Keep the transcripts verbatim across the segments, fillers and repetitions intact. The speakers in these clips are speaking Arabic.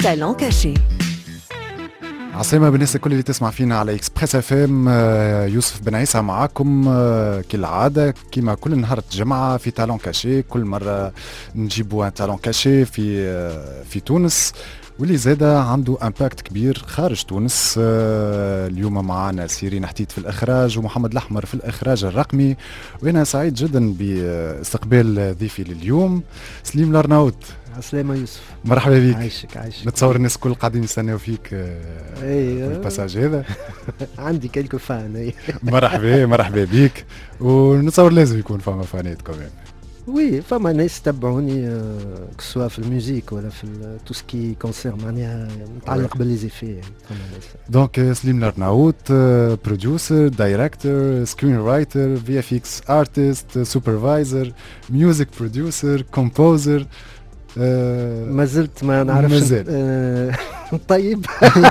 Talent caché. عسلامة بالناس الكل اللي تسمع فينا على اكسبريس اف ام. يوسف بن عيسى معاكم كالعادة كيما كل نهار جمعة في تالون كاشي. كل مرة نجيبوا ان تالون كاشي في في تونس واللي زادة عنده امباكت كبير خارج تونس. اليوم معنا سيرين حتيت في الاخراج ومحمد الاحمر في الاخراج الرقمي، وانا سعيد جدا باستقبال ضيفي لليوم سليم الارناؤوط. عسلامة يوسف، مرحبا بك. عايشك عايشك. نتصور الناس الكل قاعدين يستناو فيك ايه في الباساج هذا. عندي كلكو فان. مرحبا مرحبا بك، ونتصور لازم يكون فما فانات كمان. وي فما ناس تبعوني كسوا في الموسيك ولا في تو سكي كونسير معناها متعلق بالليزيفي. فما ناس دونك سليم الارناؤوط بروديوسر دايركتور سكرين رايتر في اف اكس ارتست سوبرفايزر ميوزك بروديوسر كومبوزر. آه ما زلت ما نعرفش. مازال آه طيب.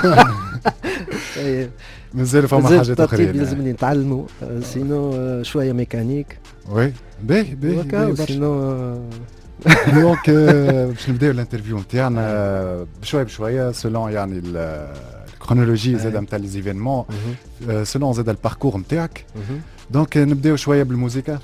مازال فما حاجات اخرى لازمني نتعلموا. آه سينو آه شويه ميكانيك. وي باهي باهي سينو. دونك باش نبداو الانترفيو نتاعنا بشويه بشويه سولون يعني الكرونولوجي زاد نتاع لي زيفينمون، سولون زاد الباركور نتاعك. دونك نبداو شويه بالموسيقى.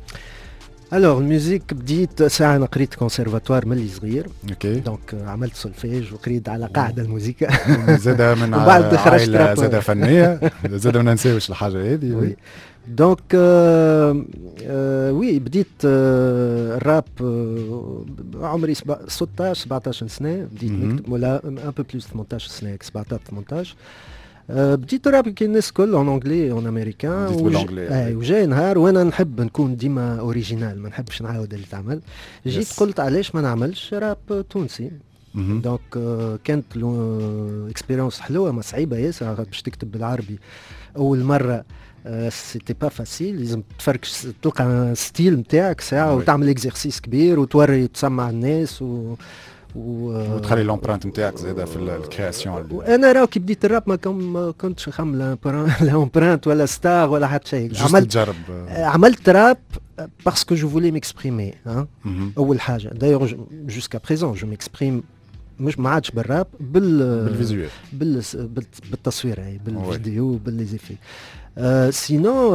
الوغ الميوزيك بديت ساعة أنا قريت كونسيرفاتوار ملي صغير. اوكي. دونك عملت سولفيج وقريت على قاعدة الموسيقى. زاد من وبعد خرجت عائلة زاد فنية. زاد ما ننساوش الحاجة هذه. وي دونك آه آه وي بديت آه الراب آه عمري ستطاش سبعطاش سنة. بديت نكتب ولا ان بو بلوس ثمنطاش سنة سبعطاش ثمنطاش. أه بديت راب كي الناس الكل اون انجلي اون امريكان. بديت بالانجلي. اي وجاي نهار وانا نحب نكون ديما اوريجينال، ما نحبش نعاود اللي تعمل. جيت yes. قلت علاش ما نعملش راب تونسي. دونك أه كانت اكسبيريونس حلوه ما صعيبه ياسر باش تكتب بالعربي اول مره. أه سيتي با فاسيل، لازم تفركش تلقى ستيل نتاعك ساعه وتعمل اكزرسيس كبير وتوري تسمع الناس و و... وتخلي لومبرانت نتاعك زاده في الكرياسيون. وانا راه كي بديت الراب ما, كم... ما كنتش نخمم لومبرانت ولا ستار ولا حتى شيء. عملت تجرب. عملت راب باسكو جو فولي ميكسبريمي. اول حاجه دايوغ جوسكا بريزون جو ميكسبريم مش ما عادش بالراب بال بالفيزيوال بال... بالتصوير هي بالفيديو بالليزيفي. آه سينو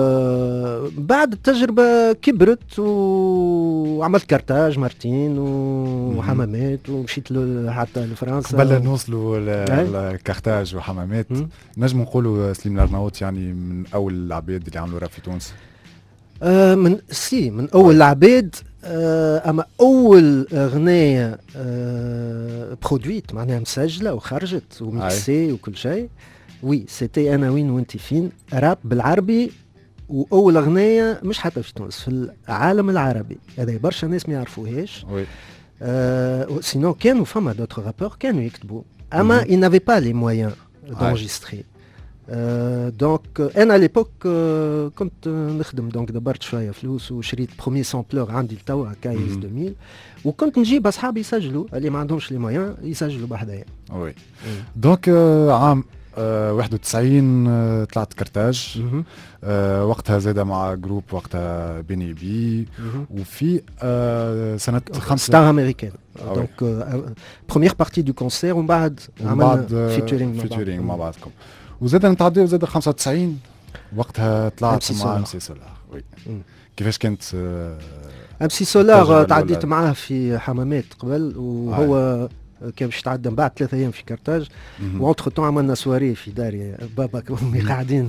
آه بعد التجربة كبرت وعملت كارتاج مارتين وحمامات ومشيت حتى لفرنسا. قبل نوصلوا لكارتاج وحمامات نجم نقولوا سليم الارناؤوط يعني من أول العباد اللي عملوا راب في تونس. آه من سي من أول العباد. آه أما أول أغنية آه برودويت معناها مسجلة وخرجت وميكسي وكل شيء. وي سيتي انا وين وانتي فين راب بالعربي، واول اغنيه مش حتى في تونس في العالم العربي هذا برشا ناس ما يعرفوهاش. وي آه سينو كانوا فما دوتر رابور كانوا يكتبوا اما ils n'avaient pas les moyens d'enregistrer. آه دونك انا ليبوك آه كنت نخدم دونك دبرت شويه فلوس وشريت بروميي سامبلور عندي لتوا كايز ألفين، وكنت نجيب اصحابي يسجلوا اللي ما عندهمش لي مويان يسجلوا بحذايا. وي دونك آه عام أه واحد وتسعين أه طلعت كارتاج. أه وقتها زاد مع جروب وقتها بيني بي. وفي أه سنة خمسة ستار امريكان. دونك بروميير بارتي دو كونسير ومن بعد عملنا فيتشرينج فيتشرينج مع بعضكم. وزاد نتعداو زاد خمسة وتسعين وقتها طلعت مع ام سي سولار. وي كيفاش كانت أه ام سي سولار؟ تعديت معاه في حمامات قبل وهو آه. كان باش تعدى من بعد ثلاثة ايام في كارتاج. وانتر طون عملنا سواري في داري بابا وامي قاعدين.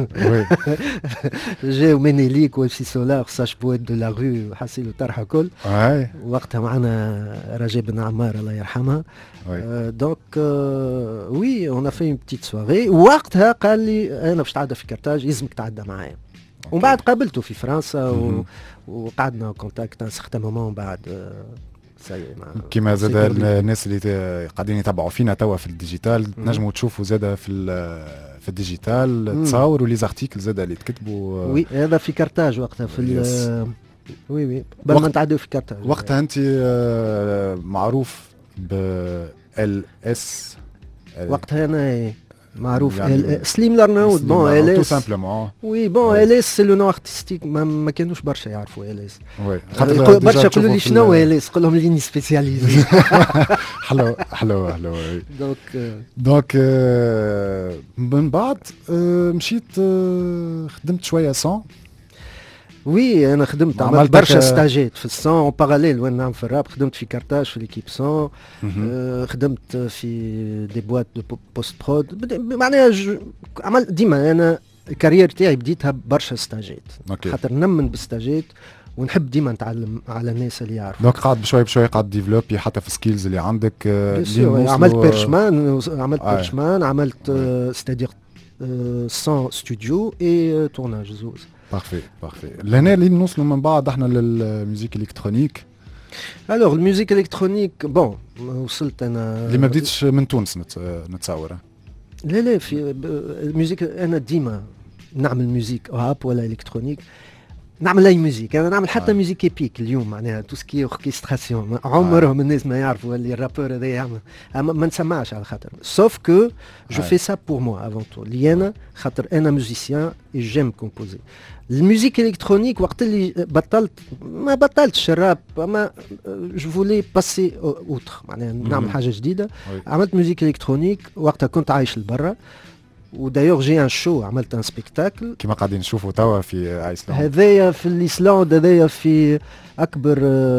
جاو مينيليك وسي سولار ساش بويت دو لا رو حسيلو طرحه كل. وقتها معنا رجاء بن عمار الله يرحمها. دونك وي اون في اون بتيت سواري. وقتها قال لي انا باش تعدى في كارتاج يلزمك تعدى معايا. ومن بعد قابلته في فرنسا وقعدنا كونتاكت ان سيغتان مومون بعد. كما زاد الناس اللي قاعدين يتابعوا فينا توا في الديجيتال تنجموا تشوفوا زاد في في الديجيتال تصاوروا لي زارتيكل زاد اللي تكتبوا. وي هذا في كارتاج وقتها في وي وي قبل ما نتعدوا في كارتاج. وقتها انت معروف ب ال اس. وقتها انا معروف يعني سليم لارناود بون تو اليس سامبلومون وي بون اليس سي لو نو ارتستيك ما, ما كانوش برشا يعرفوا اليس وي برشا يقولوا لي شنو اليس قول لهم ليني سبيسياليزي حلو حلو حلو دونك دونك من بعد مشيت خدمت شويه سون وي انا خدمت عملت برشا ستاجات في السون اون باراليل وين نعمل في الراب خدمت في كارتاج في ليكيب سون آه خدمت في دي بوات دو بوست برود معناها عملت ديما انا الكارير تاعي بديتها برشا ستاجات خاطر نمن بالستاجات ونحب ديما نتعلم على الناس اللي يعرفوا دونك قاعد بشوي بشوي قاعد ديفلوبي حتى في سكيلز اللي عندك اللي عملت بيرشمان عملت آه. بيرشمان عملت ستادير سون ستوديو اي تورناج زوز بارفي بارفي لهنا اللي نوصلوا من بعد احنا للميوزيك الكترونيك. الوغ الميوزيك الكترونيك بون وصلت انا اللي ما بديتش من تونس نتصور. لا لا في الميوزيك انا ديما نعمل ميوزيك راب ولا الكترونيك نعمل اي ميوزيك انا نعمل حتى آه. ميوزيك ايبيك اليوم معناها تو سكي اوركستراسيون عمرهم آه. الناس ما يعرفوا اللي الرابور هذا يعمل ما نسمعش على خاطر سوف كو جو في سا بور موا افون تو لي انا خاطر انا ميوزيسيان اي جيم كومبوزي. الميوزيك الكترونيك وقت اللي بطلت ما بطلتش الراب اما جو فولي باسي اوتر معناها نعمل حاجه جديده. عملت ميوزيك الكترونيك وقتها كنت عايش لبرا ودايوغ جي ان شو عملت ان سبيكتاكل كيما قاعدين نشوفوا توا في ايسلند. هذايا في الايسلند هذايا في اكبر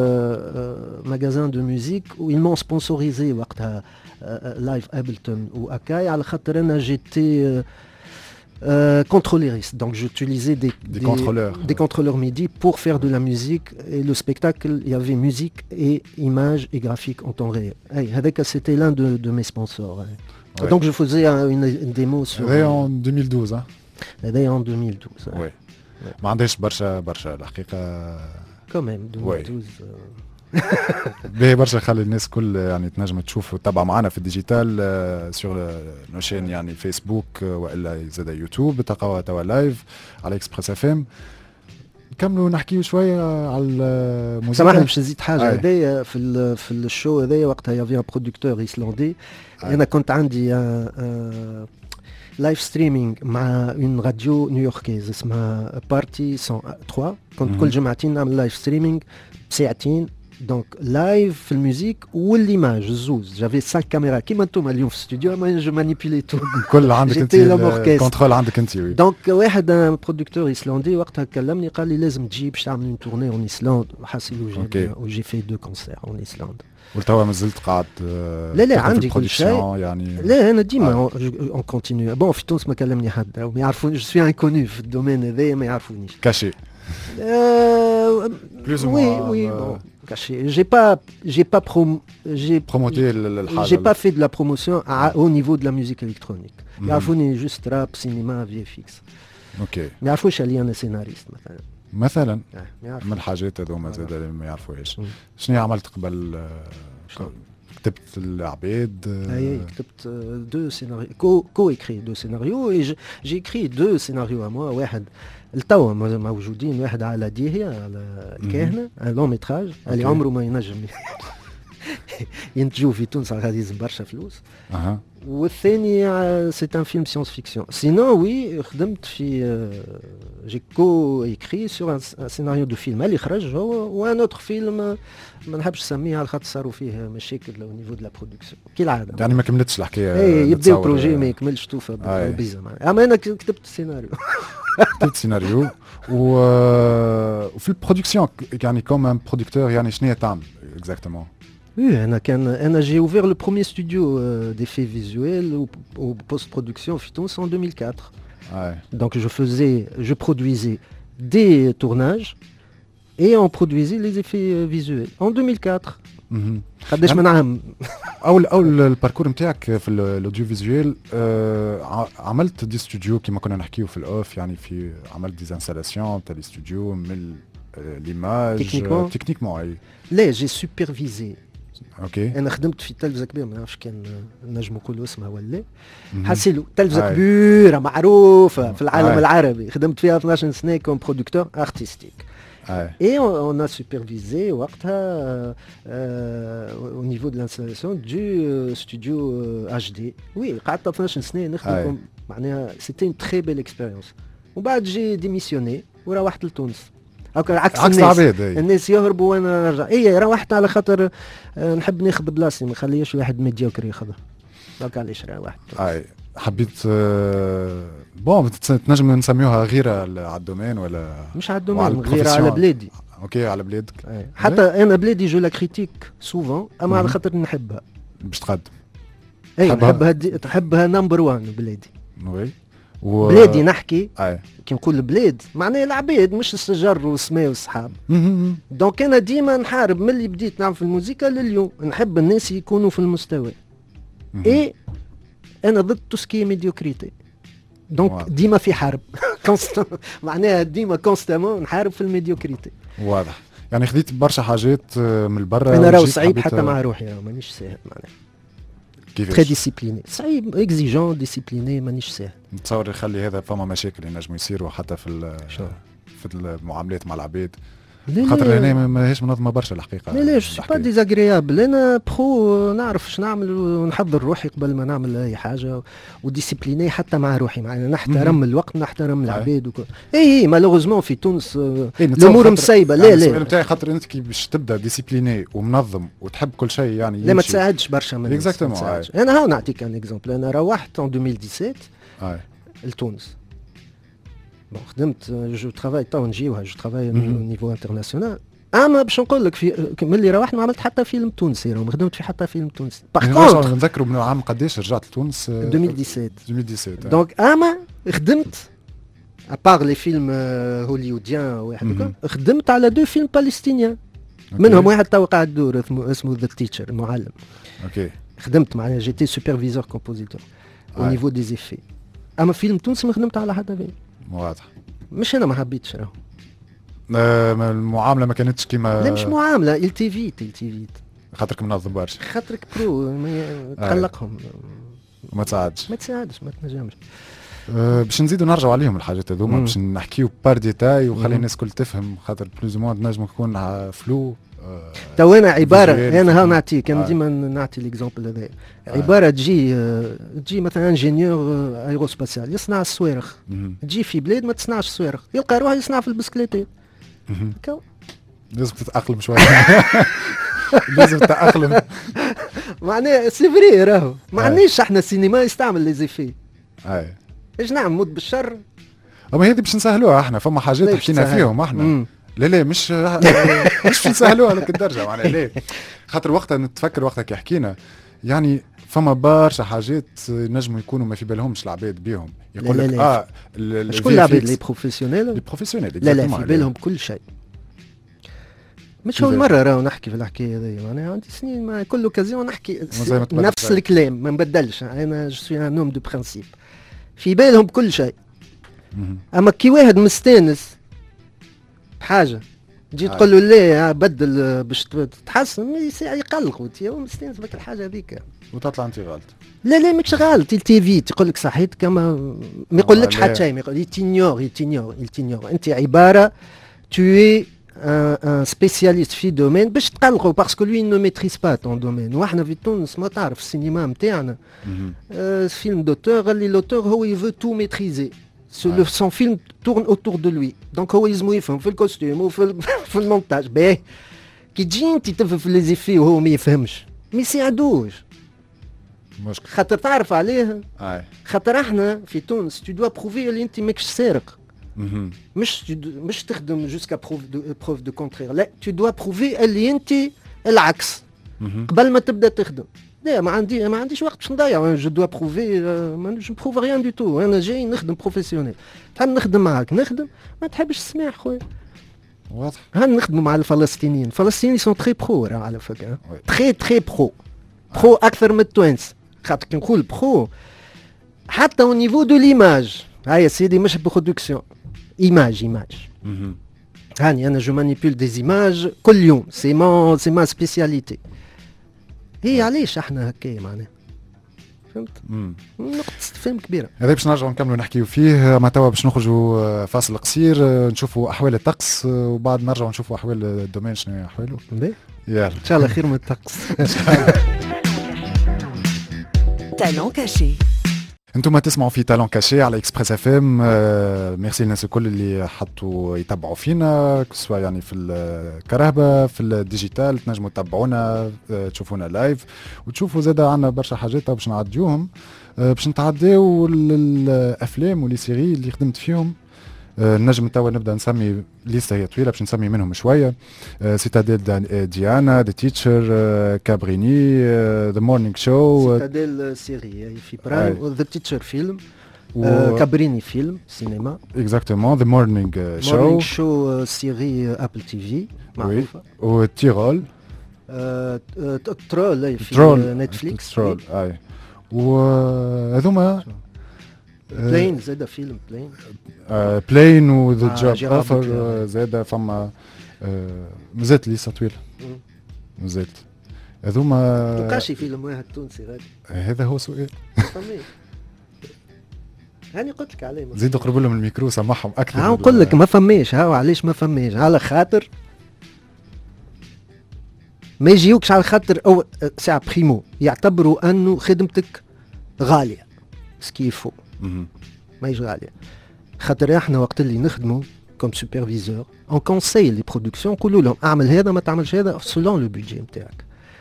ماغازان دو ميوزيك ويلمون سبونسوريزي وقتها لايف ابلتون واكاي على خاطر انا جيتي Euh, contrôlériste, donc j'utilisais des, des, des contrôleurs des contrôleurs MIDI pour faire de la musique et le spectacle il y avait musique et images et graphiques en temps réel. Hey, avec c'était l'un de, de mes sponsors. Hey. Ouais. Donc je faisais un, une, une démo sur. C'était en deux mille douze, hein. C'était en deux mille douze. Oui. ما عندهاش برشا برشا الحقيقة. Quand même deux mille douze. باهي برشا خلي الناس كل يعني تنجم تشوف وتتابع معنا في الديجيتال سور نوشين يعني فيسبوك والا زاد يوتيوب تلقاوها توا لايف على اكسبريس اف ام. نكملوا نحكيو شويه على الموسيقى. سامحني باش نزيد حاجه هذايا في ال في الشو هذايا وقتها يافي ان برودكتور ايسلندي انا كنت عندي لايف ستريمينغ مع اون راديو نيويوركيز اسمها بارتي مية وثلاثة كنت كل جمعتين نعمل لايف ستريمينغ ساعتين دونك لايف في الميوزيك والايماج الزوز جافي خمس كاميرا كيما انتم اليوم في الاستوديو ما جو مانيبيلي تو كل عندك انت الكونترول عندك انت. دونك واحد برودكتور ايسلندي وقتها كلمني قال لي لازم تجي باش تعمل اون تورني اون ايسلند حاسيل وجي وجي في دو كونسير اون ايسلند. وتوا مازلت قاعد لا لا عندي كل شيء يعني لا انا ديما اون كونتينيو بون في تونس ما كلمني حد ما يعرفوني جو سوي انكوني في الدومين هذايا ما يعرفونيش كاشي بلوز وي وي caché. J'ai pas, j'ai pas prom, j'ai promoté j'ai pas fait de la promotion à, au niveau de la musique électronique. Mm-hmm. يعرفوني juste rap, cinéma, V F X. اوكي. ما يعرفوش اللي انا سيناريست مثلا. مثلا من الحاجات هذوما زاد اللي ما يعرفوهاش. شنو عملت قبل؟ كتبت العباد. اي كتبت دو سيناريو كو كو اكري دو سيناريو اي جي اكري دو سيناريو ا موا واحد التوا موجودين واحد على ديهيا على الكاهنه لون ميتراج اللي عمره ما ينجم ينتجوا في تونس غادي يلزم برشا فلوس. اها والثاني سي ان فيلم سيونس فيكسيون. سينو وي خدمت في جي كو ايكري سور ان سيناريو دو فيلم اللي خرج هو وان اوتر فيلم ما نحبش نسميه على خاطر صاروا فيه مشاكل او نيفو دو لا برودكسيون كالعاده يعني ما كملتش الحكايه. اي يبدا بروجي ما يكملش توفى بيزا اما انا كتبت السيناريو كتبت سيناريو و... وفي البرودكسيون يعني كوم ان برودكتور يعني شنو تعمل اكزاكتومون؟ Oui, أنا كان أنا j'ai ouvert le premier studio euh, d'effets visuels ou, ou post-production Phytons en deux mille quatre. Ouais. Donc je faisais, je produisais des tournages et on produisait les effets euh, visuels en deux mille quatre. قداش من عام؟ اول اول الباركور نتاعك في الاوديو فيزوال آه عملت دي ستوديو كما كنا نحكيو في الاوف يعني في عملت دي انستالاسيون تاع الاستوديو من ليماج تكنيكمون اي لا جي سوبرفيزي. اوكي انا خدمت في تلفزه كبيره ما نعرفش كان نجم نقولوا اسمها ولا حاسيلو تلفزه كبيره معروفه في العالم آه. العربي خدمت فيها اثناش سنه كوم برودكتور ارتستيك. Et on, on a supervisé وقتها euh, au niveau de l'installation du euh, studio euh, H D. Oui, قعدت اثناش سنة نخدم معناها c'était une très belle expérience. ومن بعد جي ديميسيوني وروحت لتونس. هكا عكس عكس الناس العباد الناس يهربوا وانا نرجع. اي روحت على خاطر نحب ناخذ بلاصتي ما نخليش واحد ميديوكر ياخذها. هكا علاش روحت. اي حبيت أه بون تنجم نسميوها غيره على الدومين ولا مش على الدومين غيره على بلادي. اوكي على بلادك. حتى انا بلادي جو لا كريتيك سوفون اما على خاطر نحبها باش تقدم. اي نحبها تحبها نمبر وان بلادي. وي و... بلادي نحكي أي. كي نقول بلاد معناها العباد مش الشجر والسماء والصحاب. دونك انا ديما نحارب من اللي بديت نعمل في الموسيقى لليوم نحب الناس يكونوا في المستوى. اي انا ضد توسكي ميديوكريتي. دونك ديما في حرب معناها ديما كونستامون نحارب في الميديوكريتي. واضح. يعني خذيت برشا حاجات من البرا. انا راهو صعيب حتى مع روحي راهو مانيش ساهل معناها. كيفاش؟ تري ديسيبليني صعيب اكزيجون ديسيبليني مانيش ساهل. نتصور يخلي هذا فما مشاكل ينجموا يصيروا حتى في في المعاملات مع العباد. خاطر هنا ماهيش منظمه برشا الحقيقه. لا لا جو با ديزاغريابل انا برو نعرف اش نعمل ونحضر روحي قبل ما نعمل اي حاجه وديسيبليني حتى مع روحي معنا نحترم الوقت نحترم العباد وكل. اي اي مالوغوزمون في تونس الامور مسيبه. لا لا السؤال نتاعي خاطر انت كي باش تبدا ديسيبليني ومنظم وتحب كل شيء يعني لا ما تساعدش برشا من اكزاكتومون. انا ها نعطيك ان اكزومبل انا روحت ان ألفين وسبعطاش اي لتونس. بون خدمت جو ترافاي تو نجيوها جو ترافاي نيفو انترناسيونال. اما باش نقول لك في ملي روحت ما عملت حتى فيلم تونسي ما خدمت في حتى فيلم تونسي. باغ كونتر نذكروا من عام قداش رجعت لتونس ألفين وسبعطاش ألفين وسبعطاش. دونك اما خدمت ابار لي فيلم هوليوديان واحد خدمت على دو فيلم بالستينيان منهم واحد تو قاعد يدور اسمه ذا تيتشر المعلم. اوكي خدمت معناها جيتي سوبرفيزور كومبوزيتور او نيفو دي زيفي. اما فيلم تونسي ما خدمت على حتى فيلم. واضح. مش انا ما حبيتش راهو المعامله ما كانتش كيما. لا مش معامله التيفيت التيفيت خاطرك منظم برشا خاطرك برو تقلقهم ما تساعدش ما تساعدش ما تنجمش. أه باش نزيدوا نرجعوا عليهم الحاجات هذوما باش نحكيو بار ديتاي وخلي الناس كل تفهم خاطر بلوز مون نجم يكون فلو. أه تو انا عباره انا ها نعطيك انا ديما نعطي ليكزومبل هذا. عباره تجي أه تجي مثلا انجينيور ايروسباسيال يصنع الصواريخ تجي في بلاد ما تصنعش الصواريخ يلقى روحه يصنع في البسكليتات. لازم تتاقلم شويه لازم تتاقلم معناها سي فري راهو ما عندناش احنا السينما يستعمل لي زيفي. اي ايش نعمل موت بالشر. اما هذه باش نسهلوها احنا فما حاجات حكينا فيهم احنا. مم. لا لا مش مش نسهلوها لك الدرجه معناها لا خاطر وقتها نتفكر وقتها كي حكينا يعني فما برشا حاجات نجموا يكونوا ما في بالهمش العباد بيهم. يقول لك اه شكون العباد لي بروفيسيونيل لي بروفيسيونيل لا لا في بالهم كل شيء. مش اول مره راهو نحكي في الحكايه هذه معناها عندي سنين مع كل اوكازيون نحكي نفس الكلام ما نبدلش. انا جو سوي ان نوم دو برانسيب في بالهم كل شيء. اما كي واحد مستانس بحاجه تجي تقول له لا بدل باش تتحسن يقلق وتي هو مستانس بك الحاجه هذيك وتطلع انت غلط. لا لا مش غلط تي في تقول لك صحيت كما ما يقولكش حتى شيء ما يقول يتينيور يتينيور يتينيور انت عباره tu un, un spécialiste في دومين باش تقلقوا باسكو لوي نو ميتريز با طون دومين. واحنا في تونس ما تعرف السينما نتاعنا آه فيلم دوتور قال لي لوتور هو يفو تو ميتريزي سون فيلم تورن اوتور دو لوي دونك هو يلزمو يفهم في الكوستيم وفي في المونتاج باهي كي تجي انت تفهم في لي زيفي وهو ما يفهمش ما يساعدوش مشكل خاطر تعرف عليه آه. خاطر احنا في تونس تو دوا بروفي اللي انت ماكش سارق مش مش تخدم جوسكا بروف دو بروف دو كونترير لا تو دوا بروفي اللي انت العكس قبل ما تبدا تخدم. لا ما عندي ما عنديش وقت باش نضيع جو دوا بروفي ما جو بروف ريان دو تو انا جاي نخدم بروفيسيونيل. تحب نخدم معاك نخدم ما تحبش تسمع خويا واضح. هل نخدموا مع الفلسطينيين الفلسطينيين سون تري برو على فكره تري تري برو برو اكثر من التوانس خاطر كي نقول برو حتى او نيفو دو ليماج هاي سيدي مش برودكسيون image image هاني انا جو مانيبيول دي زيماج كل يوم سي ما سي ما سبيسياليتي. هي علاش احنا هكايا معناها فهمت نقطة استفهام كبيرة. هذا باش نرجعوا نكملوا نحكيوا فيه، ما توا باش نخرجوا فاصل قصير نشوفوا احوال الطقس وبعد نرجعوا نشوفوا احوال الدومين شنو هي احواله. يلا ان شاء الله خير من الطقس. تالون كاشي. انتم تسمعوا في تالون كاشي على اكسبريس اف ام. آه ميرسي للناس الكل اللي حطوا يتبعوا فينا سواء يعني في الكرهبه في الديجيتال، تنجموا تتابعونا آه تشوفونا لايف وتشوفوا زاد عندنا برشا حاجات باش نعديوهم. آه باش نتعداو الافلام واللي سيري اللي خدمت فيهم. آه نجم توا نبدا نسمي ليسته هي طويله باش نسمي منهم شويه. آه سيتاديل ديانا، ذا تيتشر، آه كابريني، ذا مورنينغ شو. سيتاديل سيري في برايم، ذا تيتشر فيلم، آه كابريني فيلم سينما. اكزاكتومون ذا مورنينغ شو. مورنينغ شو سيري ابل تي في معروفه. وتيرول. آه ترول في نتفليكس. ترول اي. وهذوما بلين زاد فيلم بلين. آه بلين وذا جوب اوفر زاد فما آه مازالت لسه طويله مازالت هذوما. توقعش فيلم واحد تونسي غادي؟ هذا هو سؤال. فهمي هاني قلت لك عليه. زيدوا قربوا لهم الميكرو سامحهم اكثر. ها نقول لك ما فماش. ها علاش ما فماش؟ على خاطر ما يجيوكش، على خاطر او ساعه بريمو يعتبروا انه خدمتك غاليه سكيفو. ما يجي غاليه خاطر احنا وقت اللي نخدموا كوم سوبرفيزور اون كونساي لي برودكسيون نقولوا لهم اعمل هذا ما تعملش هذا سولون لو بودجي نتاعك.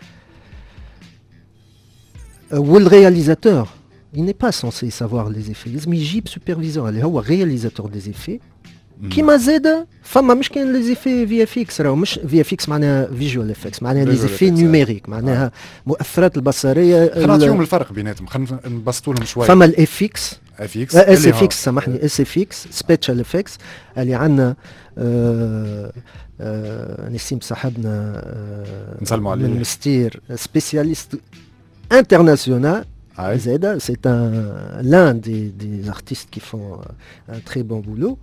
والرياليزاتور il n'est pas censé savoir les effets، لازم يجيب سوبرفيزور اللي هو رياليزاتور دي زيفي. كيما زاد فما مش كاين لي زيفي في اف اكس، راهو مش في اف اكس معناها فيجوال افكس، معناها لي زيفي نيميريك، معناها مؤثرات البصريه. خلينا نعطيهم الفرق بيناتهم، خلينا نبسطوا لهم شويه. فما الاف اكس اف اكس اس اف اكس سامحني اس اف اكس سبيشال افكس اللي عندنا آه آه نسيم صاحبنا آه نسلموا عليه من مستير سبيسياليست انترناسيونال. زادا سي ان لان دي دي ارتيست كي فون ان تري بون بولو.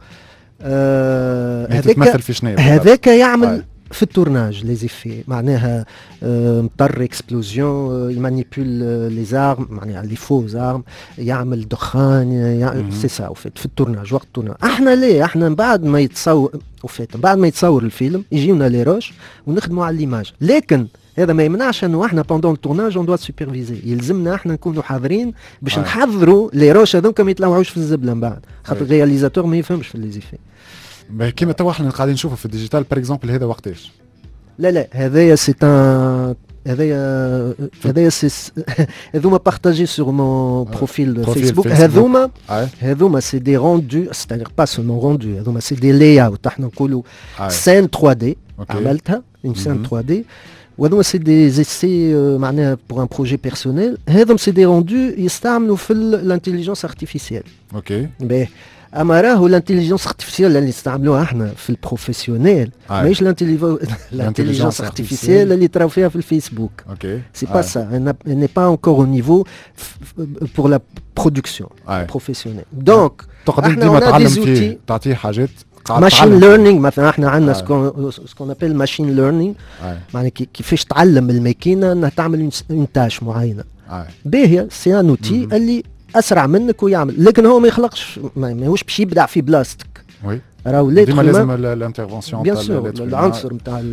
هذاك هذاك يعمل آه. في التورناج لي زيفي معناها آه مطر اكسبلوزيون، يمانيبول لي زارم معناها لي فو زارم، يعمل دخان سي سا في التورناج وقت التورناج. احنا ليه احنا بعد ما يتصور وفات بعد ما يتصور الفيلم يجيونا لي روش ونخدموا على ليماج، لكن هذا ما يمنعش انه احنا بوندون التورناج اون دوا سوبرفيزي، يلزمنا احنا نكونوا حاضرين باش آه. نحضروا لي روش هذوك ما يتلوعوش في الزبله من بعد، خاطر الرياليزاتور ما يفهمش في لي زيفي. كيما توا احنا قاعدين نشوفوا في الديجيتال بار اكزومبل هذا وقتاش؟ لا لا هذايا سي ان هذايا هذايا سي هذوما بارطاجي سور مون بروفيل فيسبوك. هذوما هذوما سي دي روندو ستادير با سولمون روندو، هذوما سي دي لاي اوت احنا نقولوا سين ثري دي عملتها اون سين ثري دي، وهذوما سي دي زيسي معناها بور ان بروجي بيرسونيل. هذوما سي دي روندو يستعملوا في الانتيليجنس ارتيفيسيال. اوكي باهي. اما راهو الانتيليجنس ارتيفيسيال اللي نستعملوها احنا في البروفيسيونيل ماهيش الانتيليجنس ارتيفيسيال اللي تراو فيها في الفيسبوك. اوكي سي با سا ني با انكور او نيفو بور لا برودكسيون بروفيسيونيل. دونك تقدر ديما تعلم فيه تعطيه حاجات ماشين ليرنينغ مثلا. احنا عندنا سكون سكون ابل ماشين ليرنينغ معناها كيفاش تعلم الماكينه انها تعمل اون تاش معينه باهيه. سي ان اوتي اللي اسرع منك ويعمل، لكن هو ما يخلقش ماهوش باش يبدع في بلاصتك. وي راهو ديما لازم الانترفونسيون تاع العنصر نتاع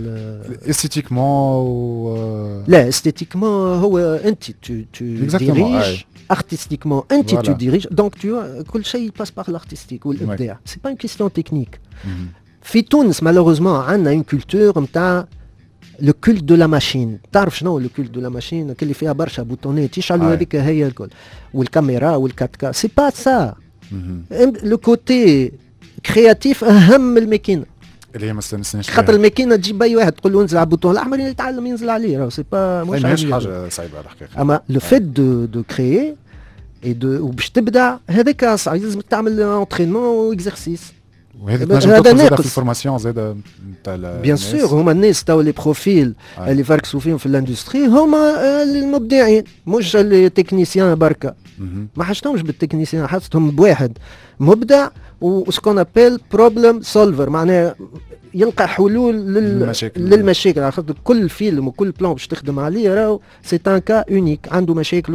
استيتيكمون. لا استيتيكمون هو انت تو تو ديريج، ارتستيكمون انت تو ديريج، دونك تو كل شيء باس بار الارتستيك والابداع. سي با اون كيستيون تكنيك. في تونس مالوغوزمون عندنا اون كولتور نتاع لو كولت دو لا ماشين. تعرف شنو لو كولت دو لا ماشين؟ اللي فيها برشا بوتونات يشعلوا هذيك هي الكل، والكاميرا والكات كا. سي با سا لو كوتي كرياتيف اهم من الماكينه اللي هي ما استنسناش، خاطر الماكينه تجيب اي واحد تقول له انزل على البوتون الاحمر يتعلم ينزل عليه، راه سي با مش حاجه صعيبه الحقيقه. اما لو فيت دو دو كريي اي دو وباش تبدع هذاك صعيب، لازم تعمل انترينمون واكزرسيس. وهذا تنجم تدخل زاده في الفورماسيون زاده نتاع بيان سور. هما الناس تاع لي بروفيل آه. اللي فركسوا فيهم في الاندستري هما المبدعين مش اللي تكنيسيان بركه. ما حاجتهمش بالتكنيسيان، حاجتهم بواحد مبدع وسكون ابيل بروبلم سولفر، معناها يلقى حلول للمشاكل للمشاكل. على خاطر كل فيلم وكل بلان باش تخدم عليه راهو سي ان كا اونيك عنده مشاكله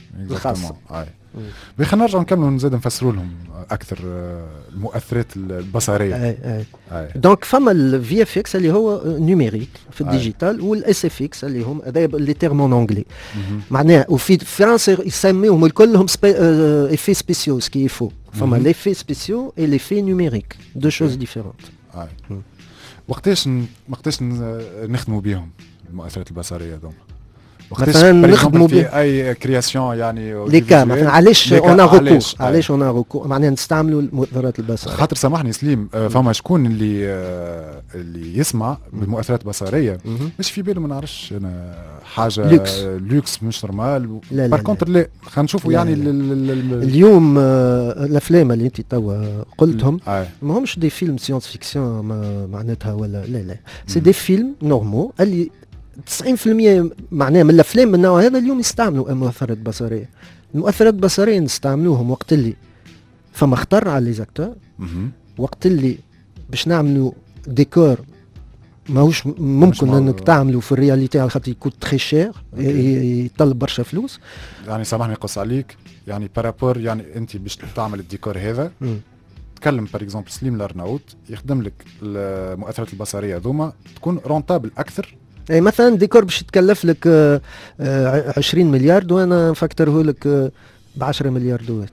الخاصه. خلينا نرجع نكملوا نزيد نفسروا لهم اكثر المؤثرات البصريه. اي اي, أي. دونك فما الفي اف اكس اللي هو نيميريك في الديجيتال، والاس اف اكس اللي هم هذا اللي تيرمون انجلي معناها، وفي فرنسا يسميهم كلهم افي سبيسيوس كيفو. فما ليفي سبيسيو اي ليفي نيميريك، دو شوز ديفيرونت. وقتاش وقتاش نخدموا بهم المؤثرات البصريه دونك؟ مثلا نخدموا في اي كرياسيون يعني لي كا مثلا علاش اون روكو علاش اون روكو معناها نستعملوا المؤثرات البصريه. خاطر سامحني سليم، فما شكون اللي اللي يسمع بالمؤثرات البصريه مش في باله ما نعرفش انا حاجه لوكس, لوكس مش نورمال. بار كونتر لا خلينا نشوفوا يعني لا لا. اليوم الافلام اللي انت توا قلتهم ما همش دي فيلم سيونس فيكسيون معناتها ولا لا لا سي دي فيلم نورمال اللي تسعين بالمئة معناه من الافلام من النوع هذا اليوم يستعملوا المؤثرات البصريه. المؤثرات البصريه نستعملوهم وقت اللي فما خطر على لي زاكتور، وقت اللي باش نعملوا ديكور ماهوش ممكن انك تعملوا في الرياليتي على خاطر يكون تري شير، يطلب برشا فلوس. يعني سامحني قص عليك، يعني بارابور يعني انت باش تعمل الديكور هذا م. تكلم بار اكزومبل سليم لارناوت يخدم لك المؤثرات البصريه هذوما تكون رونتابل اكثر. اي مثلا ديكور باش يتكلف لك آه آه عشرين مليار وانا نفكره لك آه ب عشرة مليار دولار.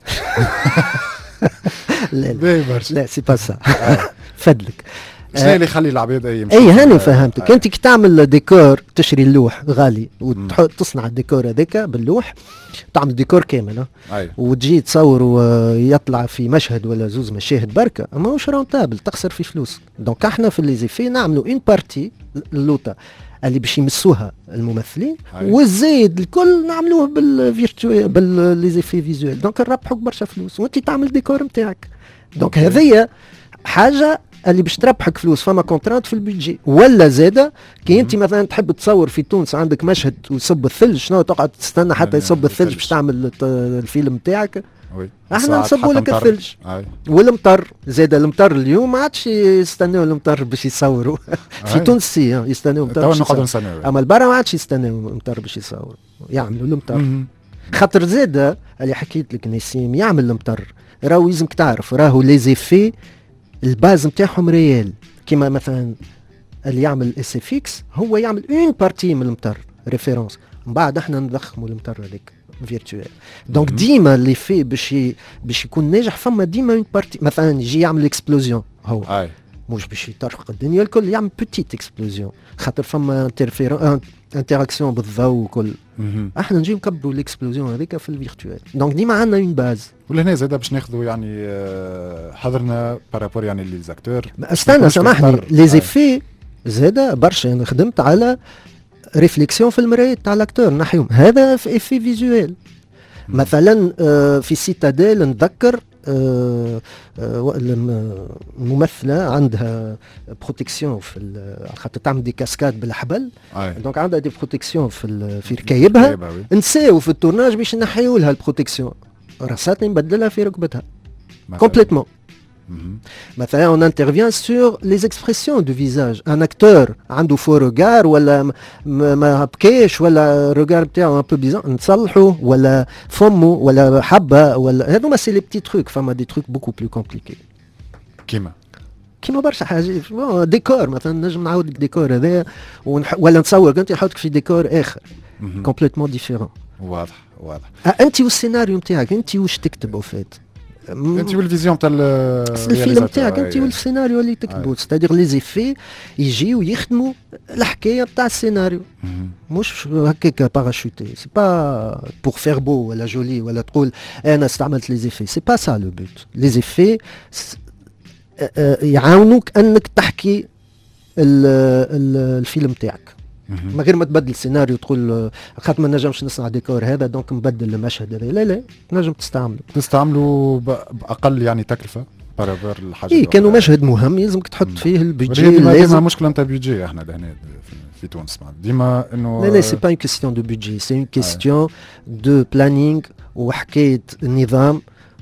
لا لا, لا سي با سا. فدلك شنو اللي يخلي العباد يمشي؟ اي هاني فهمتك. انت كي تعمل ديكور تشري اللوح غالي وتصنع الديكور هذاك باللوح، تعمل ديكور كامل وتجي تصور ويطلع في مشهد ولا زوز مشاهد بركه، ماهوش رونتابل، تخسر في فلوس. دونك احنا في ليزيفي نعملوا اون بارتي اللوطه اللي باش يمسوها الممثلين والزايد الكل نعملوه بالفيرتوال بالليزيفي فيزوال. دونك نربحوك برشا فلوس وانت تعمل ديكور نتاعك. دونك هذه حاجه اللي باش تربحك فلوس. فما كونترانت في البيدجي ولا زاده كي انت مثلا تحب تصور في تونس عندك مشهد ويصب الثلج، شنو تقعد تستنى حتى يصب الثلج باش تعمل الفيلم نتاعك؟ احنا نصبوا لك الثلج والمطر. زاد المطر اليوم ما عادش يستناو المطر باش يصوروا. في تونس سي يستناو المطر باش يصوروا، اما البرا ما عادش يستناو المطر باش يصوروا، يعملوا المطر. خاطر زاد اللي حكيت لك نسيم يعمل المطر راهو لازمك تعرف راهو لي زيفي الباز نتاعهم ريال. كيما مثلا اللي يعمل اس اف اكس هو يعمل اون بارتي من المطر ريفيرونس، من بعد احنا نضخموا المطر هذاك فيرتوال. دونك ديما اللي في باش باش يكون ناجح فما ديما اون بارتي. مثلا يجي يعمل اكسبلوزيون هو آي. مش باش يطرق الدنيا الكل، يعمل بوتيت اكسبلوزيون خاطر فما انترفيرون انتراكسيون بالضوء وكل. احنا نجي نكبروا الاكسبلوزيون هذيك في الفيرتوال. دونك ديما عندنا اون باز. ولهنا زاد باش ناخذوا يعني حضرنا بارابور يعني لي زاكتور. استنى سامحني لي زيفي زاد برشا. انا خدمت على ريفليكسيون في المرايه تاع الاكتور نحيهم، هذا في افي فيزوال. مثلا في سيتاديل نتذكر الممثله عندها بروتيكسيون في خاطر تعمل دي كاسكاد بالحبل، دونك عندها دي بروتيكسيون في في ركايبها. نساو في التورناج باش نحيوا لها البروتيكسيون، راساتني نبدلها في ركبتها كومبليتمون. مثلا on intervient sur les expressions du visage. un acteur عنده فو روغار ولا ما بكيش ولا روغار بتاعه un peu bizarre نصلحه، ولا فمه ولا حبه ولا هذوما سي لي بتي تروك. فما دي تروك بوكو بلو كومبليكي كيما كيما برشا حاجات. ديكور مثلا نجم نعاود لك ديكور هذا ونح... ولا نتصور انت نحطك في ديكور اخر كومبليتمون ديفيرون. واضح واضح. انت والسيناريو نتاعك انت واش تكتب وفات انت والفيزيون تاع الفيلم نتاعك انت والسيناريو اللي تكتبه. ستادير لي زيفي يجيو يخدموا الحكايه نتاع السيناريو، مش هكاك باراشوتي. سي با بور فير بو ولا جولي ولا تقول انا استعملت لي زيفي. سي با سا لو بوت. لي زيفي يعاونوك انك تحكي الفيلم تاعك من غير ما تبدل السيناريو تقول خاطر ما نجمش نصنع ديكور هذا دونك نبدل المشهد هذا. لا لا نجم تستعمله تستعملوا باقل يعني تكلفه بارابور الحاجه. اي كانوا مشهد مهم يلزمك تحط فيه البيدجي. لازم مشكله نتاع بيدجي احنا لهنا في تونس ديما انه لا لا سي با اون كيستيون دو بيدجي، سي اون كيستيون دو بلانينغ وحكايه النظام.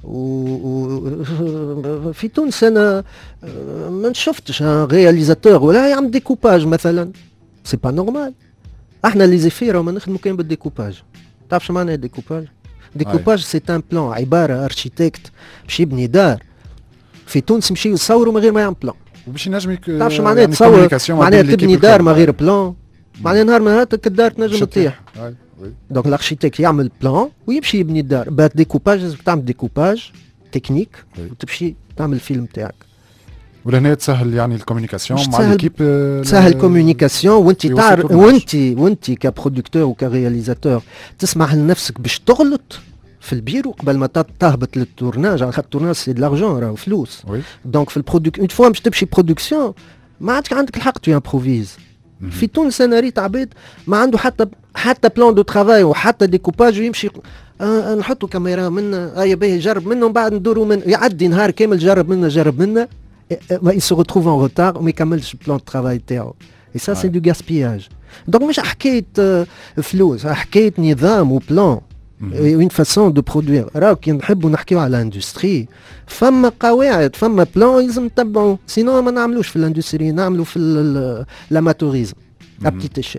و في تونس انا ما شفتش رياليزاتور ولا يعمل ديكوباج مثلا. سي با نورمال. احنا لي زيفي راهو ما نخدموا كان بالديكوباج. تعرف شو معنى الديكوباج؟ ديكوباج سي ان بلان، عباره اركيتكت باش يبني دار في تونس يمشيو يصوروا من غير ما يعمل بلان. وباش ينجم يك... تعرفش معناها تصور معناها تبني دار من غير بلان، معناها نهار ما هاتك الدار تنجم تطيح. دونك الاركيتكت يعمل بلان ويمشي يبني الدار. بعد ديكوباج لازم تعمل ديكوباج تكنيك وتمشي تعمل الفيلم تاعك. ولهنا تسهل يعني الكوميونيكاسيون مع ليكيب، تسهل الكوميونيكاسيون وانت تعرف وانت وانت كبرودكتور وكرياليزاتور تسمح لنفسك باش تغلط في البيرو قبل ما تهبط للتورناج، على خاطر التورناج سي دلارجون راهو فلوس. دونك في البرودكت اون فوا باش تمشي برودكسيون ما عادش عندك الحق تو امبروفيز. في تونس انا ريت عباد ما عنده حتى حتى بلان دو ترافاي وحتى ديكوباج ويمشي آه نحطوا كاميرا منا اي باهي جرب منه ومن بعد ندوروا من يعدي نهار كامل جرب منا جرب منا ما se retrouve en retard وما يكملش البلان دو ترافاي تاعو. اي سا سي دو غاسبياج. دونك مش حكايه فلوس، حكايه نظام وبلان اون فاسون دو برودوير. راهو كي نحبوا نحكيو على الاندستري فما قواعد فما بلان لازم نتبعوا، سينو ما نعملوش في الاندستري، نعملوا في الاماتوريزم ا بتيت ايشيل.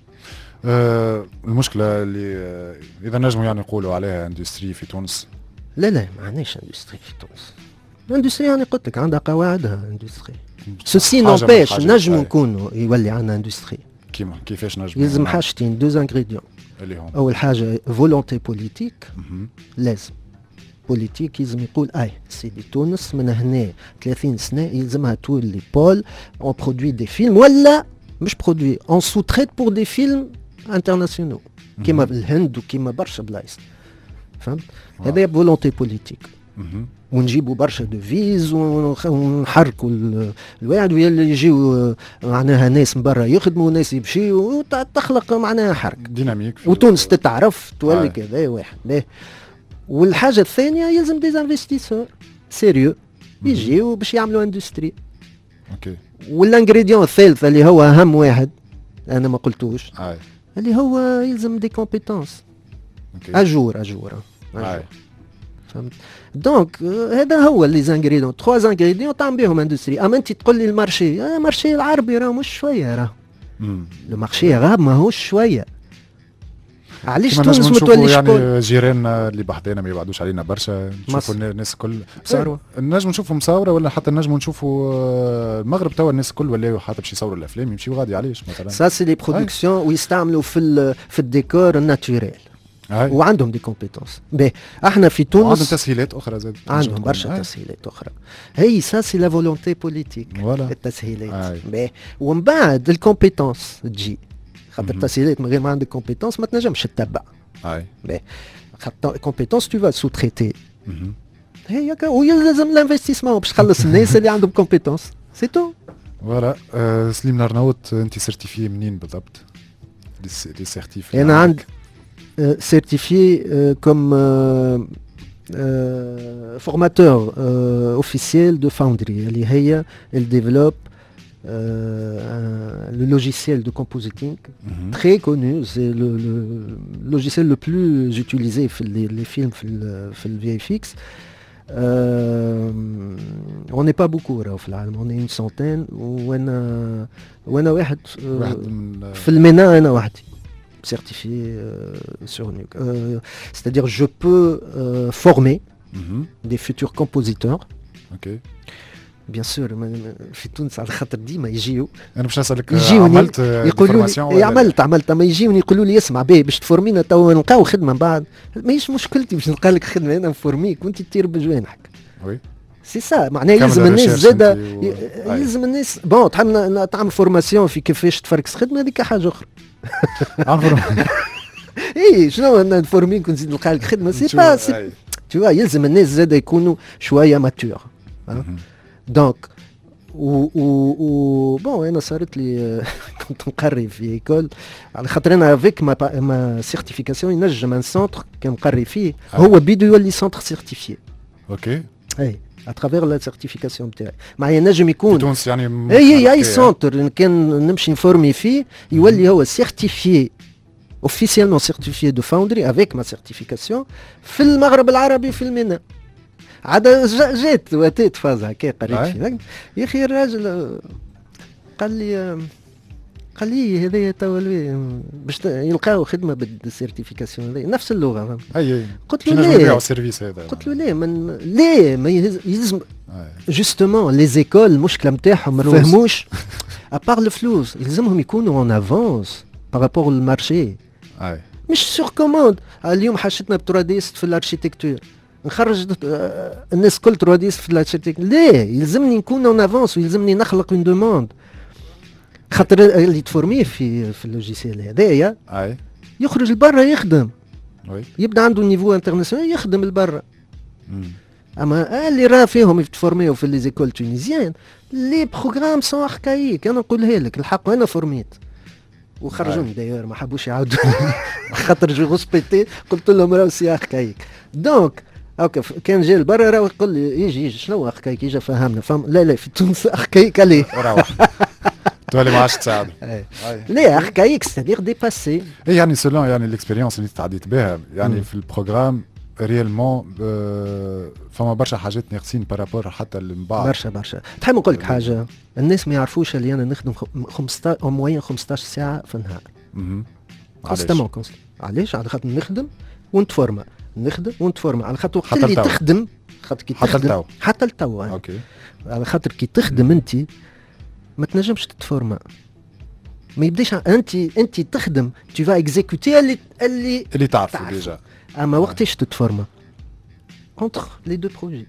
أه المشكله اللي أه اذا نجموا يعني نقولوا عليها اندستري في تونس. لا لا ما عندناش اندستري في تونس. الاندستري يعني قلت لك عندها قواعدها اندستري. سوسي نوباش نجموا نكونوا يولي عندنا اندستري. كيما كيفاش نجموا؟ يلزم حاجتين دوز انغريديون اللي هم اول حاجه فولونتي بوليتيك. لازم بوليتيك يلزم يقول اي سيدي تونس من هنا ثلاثين سنه يلزمها تولي بول اون برودوي دي فيلم ولا مش برودوي اون سو تريت بور دي فيلم انترناسيونال كيما الهند وكيما برشا بلايص. فهمت؟ هذا فولونتي بوليتيك. ونجيبوا برشا دوفيز ونحركوا الواحد ويلي يجيو معناها ناس من برا يخدموا وناس يمشيوا وتخلق معناها حركه ديناميك وتونس تتعرف تولي كذا واحد باهي. والحاجه الثانيه يلزم دي انفستيسور سيريو يجيو باش يعملوا اندستري. اوكي. والانغريديون الثالث اللي هو اهم واحد انا ما قلتوش آه. اللي هو يلزم دي كومبيتونس اجور اجور آه. فهمت؟ دونك هذا هو لي زانغريديون تخوا زانغريديون تعمل بهم اندستري. اما انت تقول لي المارشي آه المارشي العربي راه مش شويه راه المارشي غاب ماهوش شويه. علاش تونس ما توليش يعني جيراننا اللي بحذانا ما يبعدوش علينا برشا نشوفوا الناس الكل صاروا نجم نشوفوا مصاوره ولا حتى نجم نشوفوا المغرب توا الناس الكل ولاو حتى باش يصوروا الافلام يمشيوا غادي علاش مثلا سا سي لي برودكسيون ويستعملوا في في الديكور الناتوريل وعندهم دي كومبيتونس. باهي احنا في تونس عندهم تسهيلات اخرى زاد عندهم برشا تسهيلات اخرى. هي سا سي لا فولونتي بوليتيك التسهيلات. باهي ومن بعد الكومبيتونس تجي خاطر التسهيلات من غير ما عندك كومبيتونس ما تنجمش تتبع. اي باهي خاطر كومبيتونس تو فا سو تريتي هي ويلزم الانفستيسمون باش تخلص الناس اللي عندهم كومبيتونس سي تو. فوالا أه سليم نارناوت انت سيرتيفي منين بالضبط؟ لي سيرتيف انا عندي certifié euh, comme euh, euh, formateur euh, officiel de Foundry. Elle développe euh, un, le logiciel de compositing mm-hmm. très connu. C'est le, le logiciel le plus utilisé dans les, les films, dans le V F X. Euh, on n'est pas beaucoup là, on est une centaine. وانا وانا واحد في المينا انا وحدي certifié euh, sur Nuke. Euh, c'est-à-dire je peux euh, former mm-hmm. des futurs compositeurs. Ok. Bien sûr في تونس على خاطر ديما يجيو انا باش نسالك عملت يقولوا لي عملت عملت اما يجيوني يقولوا لي اسمع باهي باش تفورمينا تو نلقاو خدمه من بعد ماهيش مشكلتي باش نلقى لك خدمه انا نفورميك وانت تطير بجوانحك. وي سي سا معناها يلزم الناس زاده يلزم الناس بون تعمل تعمل فورماسيون في كيفاش تفركس خدمه هذيك حاجه اخرى. اي شنو نفورميك ونزيد نلقى لك خدمه سي با سي تو يلزم الناس زاده يكونوا شويه ماتور. دونك و و بون انا صارت لي كنت نقري في ايكول على خاطر انا افيك ما ما سيرتيفيكاسيون ينجم ان سونتر كان نقري فيه هو بيدو يولي سونتر سيرتيفيي. اوكي اي اترافير لا سيرتيفيكاسيون تاعي معايا نجم يكون تونس يعني اي اي سونتر كان نمشي نفورمي فيه يولي هو سيرتيفيي officiellement certifié de Foundry avec ma certification في المغرب العربي في المينا. عاد جيت واتيت فاز هكا قريت فيه يا اخي الراجل قال لي قال لي هذايا توا باش يلقاو خدمه بالسيرتيفيكاسيون هذايا نفس اللغه. اي قلت له لا، السيرفيس هذا قلت له لا من لا ما يلزم جوستومون لي زيكول المشكله نتاعهم ما فهموش ابار الفلوس، يلزمهم يكونوا اون افونس بارابور للمارشي، مش سور كوموند. اليوم حشتنا بتراديست في الاركيتكتور، نخرج الناس كل تراديست في الاركيتكتور، لا يلزمني نكون اون افونس ويلزمني نخلق اون دوموند. خاطر اللي تفورميه في في اللوجيسيال هذايا يخرج لبرا يخدم، يبدا عنده نيفو انترناسيونال يخدم لبرا. اما اللي راه فيهم يتفورميو في لي زيكول تونيزيان لي بروغرام سون اركايك. انا نقولها لك الحق، انا فورميت وخرجوني دايور ما حبوش يعاودوا خاطر جو غوسبيتي قلت لهم راهو سي اركايك. دونك اوكي كان جا لبرا راه يقول لي يجي يجي شنو اركايك، يجي فهمنا فهم. لا لا في تونس اركايك عليه وروح تولي ما عادش تساعد. لا اركايك سيتادير ديباسي. اي يعني سولون يعني الاكسبيريونس اللي تعديت بها يعني في البروغرام ريالمون فما برشا حاجات ناقصين بارابور حتى اللي من بعد. برشا برشا. تحب نقول لك حاجه، الناس ما يعرفوش اللي انا نخدم خمسطاش او موين خمسطاش ساعه في النهار. اها كونستامون كونست. علاش؟ على خاطر نخدم ونتفورما، نخدم ونتفورما على خاطر وقت اللي تخدم، خاطر كي تخدم حتى لتوا اوكي، على خاطر كي تخدم انت ما تنجمش تتفورما، ما يبداش انت انت تخدم tu vas exécuter اللي اللي اللي تعرفه ديجا. اما وقتاش تتفورما entre les deux projets.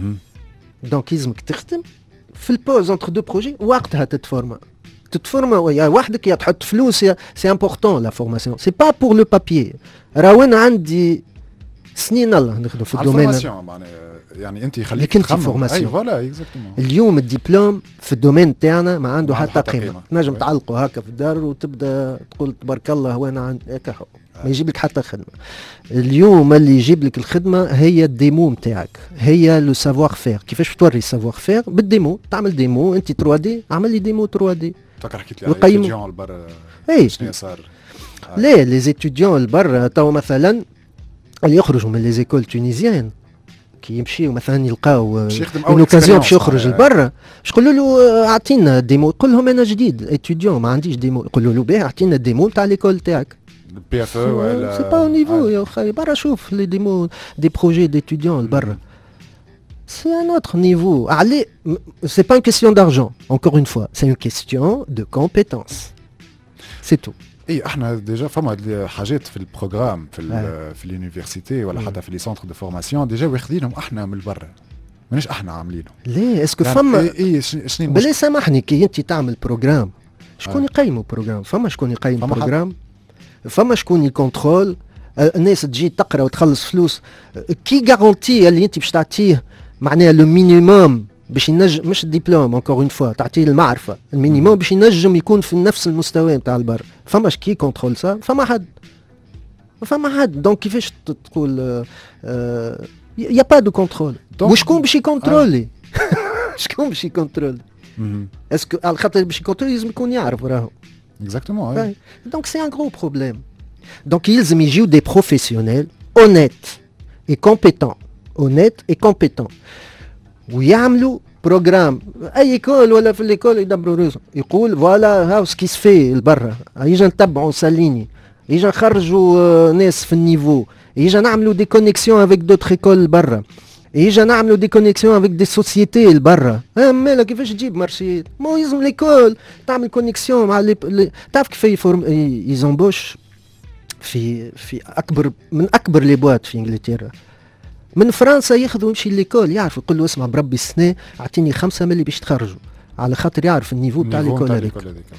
دونك يلزمك تخدم في البوز entre deux projets وقتها تتفورما. تتفورما يا وحدك يا تحط فلوس، يا سي امبورطون لا فورماسيون، سي با بور لو بابيي. راهو انا عندي سنين الله نخدم في الدومين يعني انت خليك لكن في فورماسيون. اي فوالا اكزاكتومون. اليوم الدبلوم في الدومين تاعنا ما عنده حتى قيمه، تنجم تعلقه هكا في الدار وتبدا تقول تبارك الله وانا عندي هكا، ما يجيب لك حتى خدمه. اليوم اللي يجيب لك الخدمه هي الديمو نتاعك، هي لو سافوار فير. كيفاش توري السافوار فير؟ بالديمو. تعمل ديمو انت ثري دي، اعمل لي ديمو ثري دي. فكر حكيت لي على الاستوديون البر شنو صار؟ لا لي زيتوديون البر تو مثلا اللي يخرجوا من لي زيكول تونيزيان كي يمشيو مثلا يلقاو اون اوكازيون باش يخرج لبرا، باش يقولوا له اعطينا ديمو، يقول لهم انا جديد اتيديون ما عنديش ديمو، يقولوا له باهي اعطينا ديمو تاع ليكول تاعك. بي اف او ولا سي با او نيفو يا خاي برا شوف لي ديمو دي بروجي ديتيديون لبرا سي ان اوتر نيفو. علي سي با اون كيستيون دارجون انكور اون فوا، سي اون كيستيون دو كومبيتونس سي تو. اي احنا ديجا فما حاجات في البروغرام في آه. في اليونيفرسيتي ولا حتى في لي سونتر دو فورماسيون ديجا واخذينهم احنا من برا، مانيش احنا عاملينه. ليه اسكو فما اي اي شنو بلا سامحني كي انت تعمل بروغرام شكون آه. يقيموا بروغرام؟ فما شكون يقيم بروغرام، فما شكون يكونترول الناس تجي تقرا وتخلص فلوس. كي غارونتي اللي انت باش تعطيه معناها لو مينيموم باش ينجم، مش الدبلوم انكور اون فوا، تعطيه المعرفه المينيموم باش ينجم يكون في نفس المستوى نتاع البر. فما شكي كونترول سا؟ فما حد، فما حد. دونك كيفاش تقول يا با دو كونترول؟ وشكون باش يكونترولي؟ شكون باش يكونترولي؟ اسكو على خاطر باش يكونترولي لازم يكون يعرف راهو اكزاكتومون. دونك سي ان غرو بروبليم. دونك يلزم يجيو دي بروفيسيونيل اونيت اي كومبيتون، اونيت اي كومبيتون، ويعملوا بروجرام. اي كول ولا في ليكول يدبروا رزق، يقول فوالا هاو سكي سفي لبرا، يجي نتبعوا ساليني، يجي نخرجوا ناس في النيفو، يجي نعملوا دي كونيكسيون افيك دوتر ايكول برا، يجي نعملوا دي كونيكسيون افيك دي سوسيتي لبرا. مالا كيفاش تجيب مارشي؟ مو يلزم ليكول تعمل كونيكسيون مع لي. تعرف كيف يفورم يزومبوش في في اكبر من اكبر لي بوات في انجلترا، من فرنسا ياخذوا يمشي ليكول، يعرف يقول له اسمع بربي السنه اعطيني خمسة ملي باش تخرجوا، على خاطر يعرف النيفو تاع ليكول هذيك.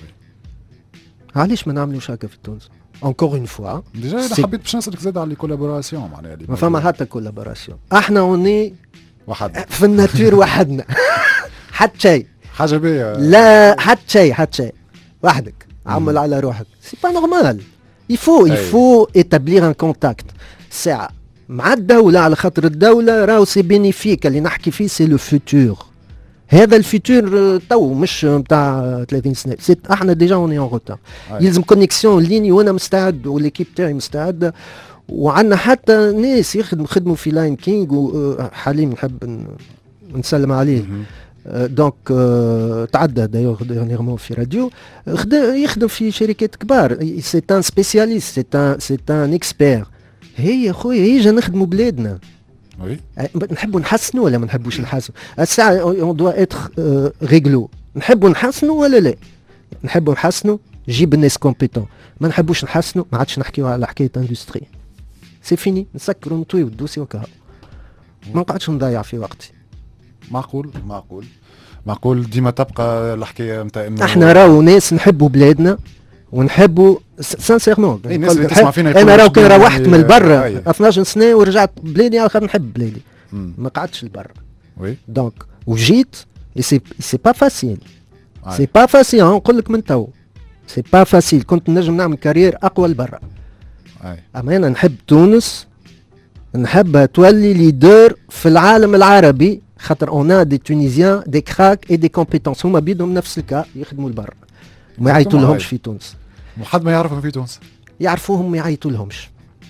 علاش ما نعملوش هكا في تونس؟ انكور اون فوا ديجا اذا حبيت باش نسالك زاد على الكولابوراسيون معناها ما فما حتى كولابوراسيون. احنا اوني وحدنا في الناتور وحدنا حتى شيء حاجه بيا لا حتى شيء حتى شيء وحدك عمل على روحك. سي با نورمال. يفو يفو اتابليغ ان كونتاكت ساعه مع الدوله، على خاطر الدوله راهو سي بينيفيك. اللي نحكي فيه سي لو فيتور، هذا الفيتور تو مش نتاع ثلاثين سنه. احنا ديجا اوني اون روتار. يلزم كونيكسيون ليني وانا مستعد وليكيب تاعي مستعده، وعندنا حتى ناس يخدموا خدموا في لاين كينج وحليم نحب نسلم عليه. دونك تعدى دايوغ ديرنييرمون في راديو، يخدم في شركات كبار، سي ان سبيسياليست، سي ان سي ان اكسبير. هي خويا يجي نخدموا بلادنا. وي نحبوا نحسنوا ولا ما نحبوش نحسنوا؟ الساعه اون دوا اتر ريغلو. نحبوا نحسنوا ولا لا؟ نحبوا نحسنوا جيب الناس كومبيتون، ما نحبوش نحسنوا ما عادش نحكيو على حكايه اندستري. سي فيني، نسكروا نطويو الدوسي وكا، ما نقعدش نضيع في وقتي. معقول معقول معقول ديما تبقى الحكايه نتاع انه احنا راهو ناس نحبوا بلادنا ونحبوا سانسيرمون. الناس اللي تسمع فينا انا راهو كان روحت من برا اثناش سنه ورجعت بلادي على خاطر نحب بلادي، ما قعدتش لبرا. وي دونك وجيت سي سي با فاسيل، سي با فاسيل نقول لك من تو، سي با فاسيل. كنت نجم نعمل كارير اقوى لبرا، اما انا نحب تونس، نحبها تولي ليدر في العالم العربي، خاطر اون دي تونيزيان دي كراك اي دي كومبيتونس، هما بيدهم نفس الكا يخدموا لبرا، ما يعيطوا لهمش في تونس. وحد ما يعرفهم في تونس يعرفوهم ما يعيطوا لهمش،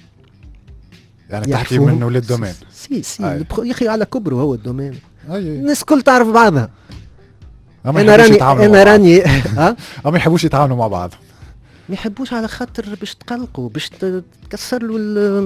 يعني تحكي من ولاد دومين. سي سي يا اخي على كبره هو الدومين، أي. الناس كل تعرف بعضها. انا راني انا راني ها ما يحبوش يتعاملوا مع بعض، ما يحبوش على خاطر باش تقلقوا، باش تكسر له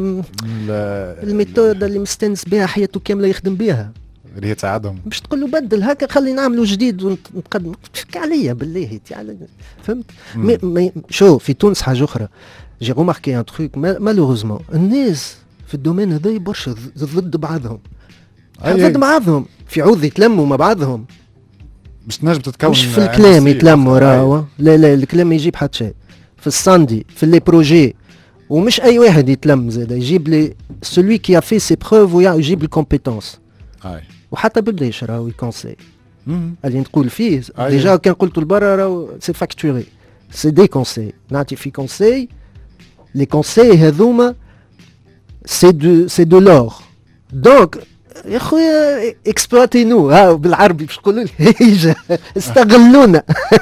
الميثود اللي مستنس بها حياته كامله يخدم بها، اللي هي تساعدهم. باش تقول له بدل هكا خلي نعملوا جديد ونتقدم. تفك عليا بالله تعال، فهمت؟ مي مي شو في تونس حاجه اخرى، جي روماركي ان تروك مالوروزمون، الناس في الدومين هذا برشا ضد بعضهم، ضد بعضهم في عوض يتلموا مع بعضهم، مش تنجم تتكون مش في الكلام يتلموا راهو، لا لا الكلام ما يجيب حتى شيء، في الصندي في لي بروجي، ومش اي واحد يتلم زاد، يجيب لي سولوي كي ا في سي بروف ويجيب الكومبيتونس. اي وحتى بالليش راهو يكونسي اللي نقول فيه ديجا كان قلت لبرا راهو سي فاكتوري، سي دي كونسي نعطي في كونسي، لي كونسي هذوما سي دو سي دو لور. دونك يا خويا اكسبلواتي نو، ها بالعربي باش نقولوا لي استغلونا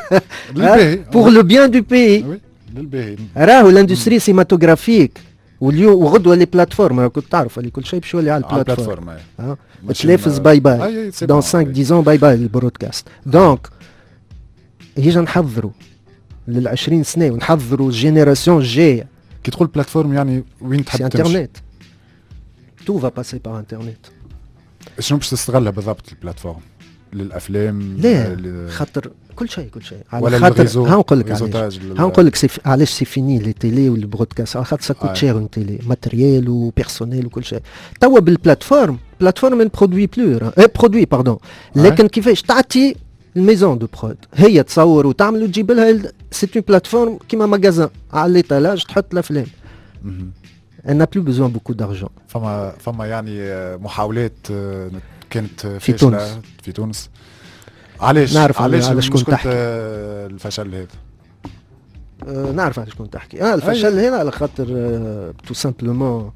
بور لو بيان دو بيي. للباهي راهو الاندستري سيماتوغرافيك، واليوم وغدوه لي بلاتفورم كنت تعرف اللي كل شيء باش يولي على البلاتفورم، ها تلافز باي باي دون خمسة ديزون باي باي البرودكاست. دونك يجي نحضروا للعشرين سنه ونحضروا الجينيراسيون الجايه. كي تقول بلاتفورم يعني وين تحب تمشي؟ انترنت، تو فا باسي بار انترنت. شنو باش تستغلها بالضبط البلاتفورم؟ للافلام؟ لا خاطر كل شيء كل شيء على خاطر ها نقول لك علاش ها نقول لك علاش سي فيني لي تيلي والبرودكاست، على خاطر ساكوت شير اون تيلي، ماتريال وبيرسونيل وكل شيء. توا بالبلاتفورم بلاتفورم ان برودوي بلو اي برودوي باردون، لكن كيفاش تعطي الميزون دو برود، هي تصور وتعمل وتجيب لها، سي اون بلاتفورم كيما ماغازان على ليطالاج تحط الافلام. elle n'a plus besoin beaucoup d'argent. فما فما يعني محاولات كانت في تونس في تونس علاش نعرف علاش علاش كنت تحكي الفشل هذا؟ أه نعرف علاش كنت تحكي. اه الفشل هنا على خاطر تو سامبلومون